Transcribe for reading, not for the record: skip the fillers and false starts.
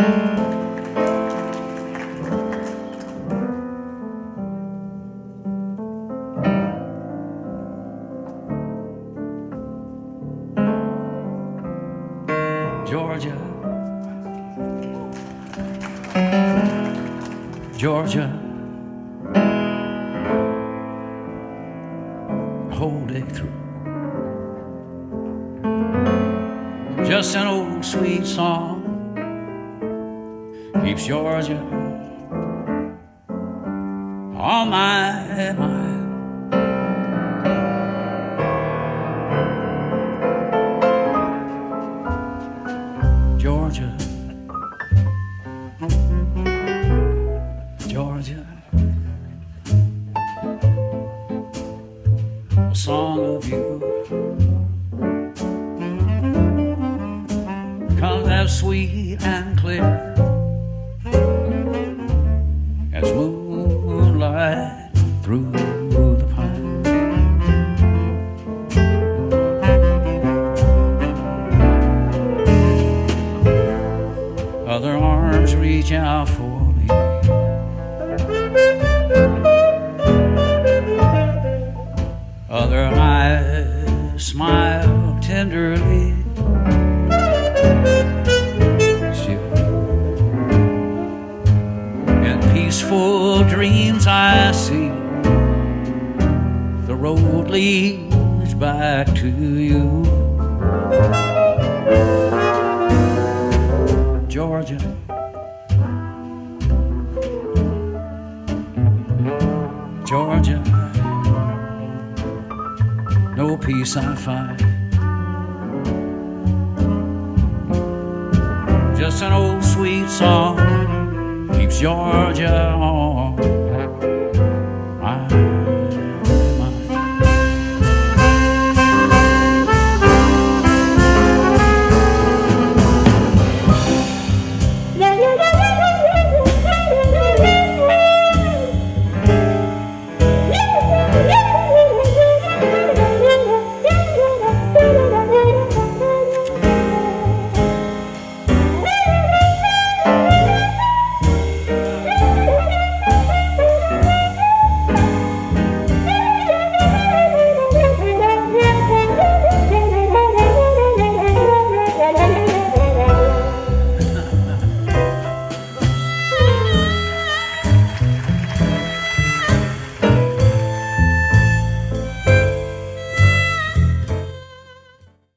Georgia, Georgia, whole day through. Just an old sweet song keeps Georgia on my mind. Georgia, Georgia, a song of you comes as sweet and clear as moonlight through the pine. Other arms reach out for me, other eyes smile tenderly. Still, in peaceful dreams I see the road leads back to you. Georgia, Georgia, no peace I find, just an old sweet song keeps Georgia on